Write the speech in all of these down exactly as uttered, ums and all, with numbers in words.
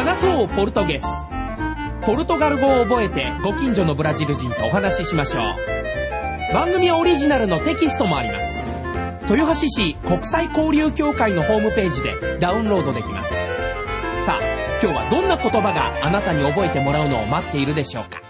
話そうポルトゲス。ポルトガル語を覚えてご近所のブラジル人とお話ししましょう。番組オリジナルのテキストもあります。豊橋市国際交流協会のホームページでダウンロードできます。さあ、今日はどんな言葉があなたに覚えてもらうのを待っているでしょうか。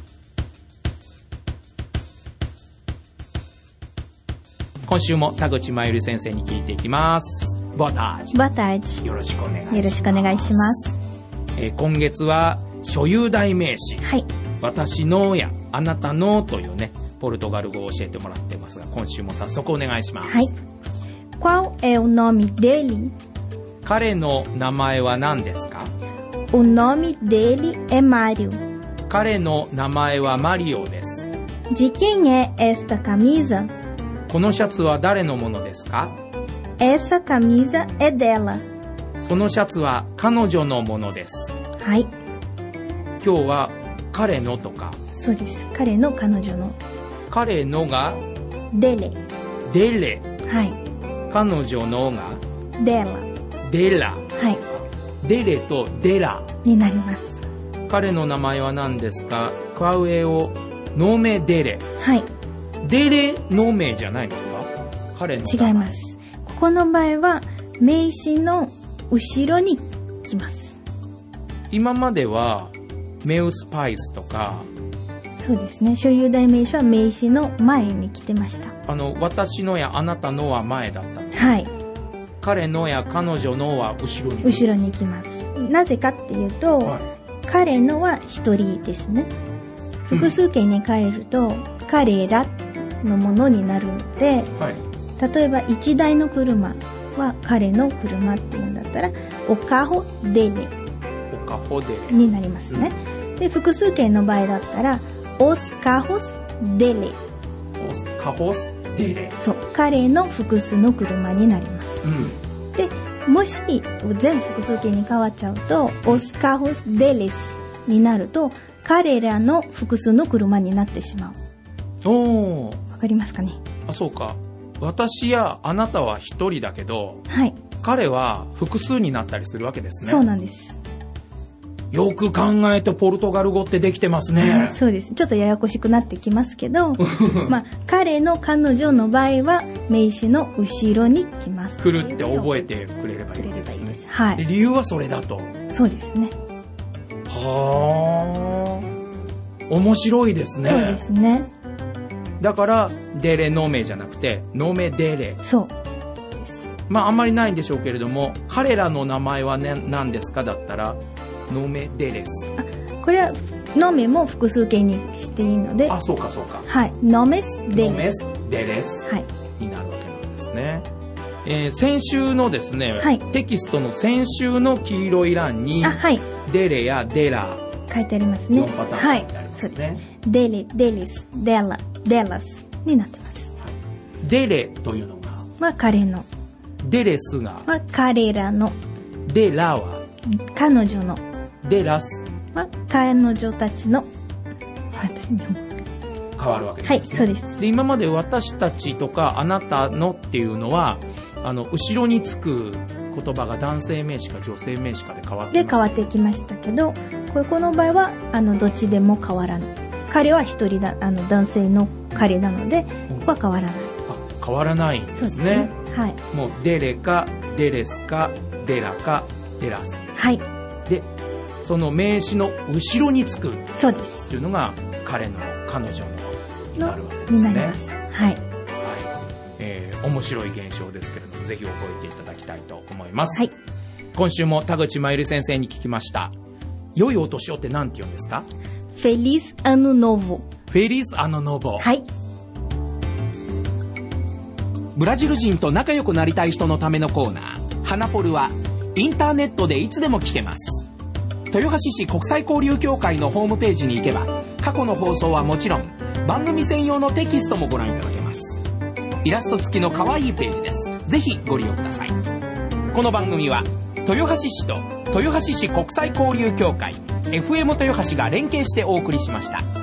今週も田口真由里先生に聞いていきます。ボタージ。 ボタージ。 よろしくお願いします。 よろしくお願いします。 えー、今月は所有代名詞。 はい。 私のやあなたのというね、ポルトガル語を教えてもらってますが、今週も早速お願いします。 はい。Qual é o nome dele? 彼の名前は何ですか？ O nome dele é Mário. 彼の名前はマリオです。 De quem é esta camisa? このシャツは誰のものですか？ Essa camisa é dela. そのシャツは彼女のものです。 はい。 今日は彼のとか。 そうです。彼の彼女の。 彼のがデレ。 デレ。 はい。 彼女のがデラ。 デラ。 はい。 デレとデラになります。 彼の名前は何ですか？クワウエオノメデレ。 はい。 デレノメじゃないですか？彼の名前。 違います。ここの場合は名詞の後ろに来ます。 今まではメウスパイスとか。 そうですね。所有代名詞は名詞の前に来てました。 あの、私のやあなたのは前だった。 はい。 彼のや彼女のは後ろに。 後ろに来ます。なぜかっていうと、はい、彼のは一人ですね。複数形に変えると、うん、彼らのものになるので、はい、例えば一台の車は彼の車っていうんだったら、おカホデレ。 おカホデレ。 になりますね。うん、で、複数形の場合だったら、os carros dele。 os carros dele。 そう、彼の複数の車になります。うん、で、もし全複数形に変わっちゃうと、os carros deles になると、彼らの複数の車になってしまう。 おー。 わかりますかね？あ、 そうか。私やあなたは一人だけど、 はい。 彼は複数になったりするわけですね。 そうなんです。 よく考えてポルトガル語ってできてますね。 そうです。ちょっとややこしくなってきますけど、まあ、彼の彼女の場合は名詞の後ろに来ます。 来るって覚えてくれればいいですね。 はい。 で、理由はそれだと。 そうですね。 はー。面白いですね。 そうですね。 だから、デレノメじゃなくて、ノメデレ。 そう。 まあ、あんまりないんでしょうけれども、彼らの名前はね、何ですかだったら、ノメデレス。 あ、これはノメも複数形にしていいので。 あ、そうかそうか。 はい。ノメスデレス。 ノメスデレス。 はい。 になるわけなんですね。えー、先週のですね、 はい、 テキストの先週の黄色い欄に、 あ、はい。 デレやデラ。 書いてありますね。 よんパターン書いてありますね。はい、そうです。 デレ、デレス、デラ、デラスになってます。 はい、デレというのが、 まあ、彼の。 デレスが、 まあ、彼らの。 デラは、 彼女の。 デラス。 まあ、彼女たちの。私に変わるわけですね。 はい、そうです。 で、今まで私たちとかあなたのっていうのは、あの、後ろにつく言葉が男性名詞か女性名詞かで変わってます。 で、変わってきましたけど、ここの場合は、あの、どっちでも変わらない。彼は一人だ、あの、男性の彼なので、ここは変わらない。 あ、変わらないんですね。そうですね。 はい。 もう、デレか、デレスか、デラか、デラス。 はい。 で、その名詞の後ろにつく。 そうです。 っていうのが、彼の、彼女の、になるわけですね。 になります。はい。はい。 えー、面白い現象ですけれども、ぜひ覚えていただきたいと思います。 はい。 今週も田口真由里先生に聞きました。良いお年をって何て言うんですか？ Feliz Ano Novo。 Feliz Ano Novo。 はい。 ブラジル人と仲良くなりたい人のためのコーナー、ハナポルはインターネットでいつでも聞けます。豊橋市国際交流協会のホームページに行けば、過去の放送はもちろん、番組専用のテキストもご覧いただけます。イラスト付きの可愛いページです。ぜひご利用ください。この番組は豊橋市と豊橋市国際交流協会 エフエム 豊橋が連携してお送りしました。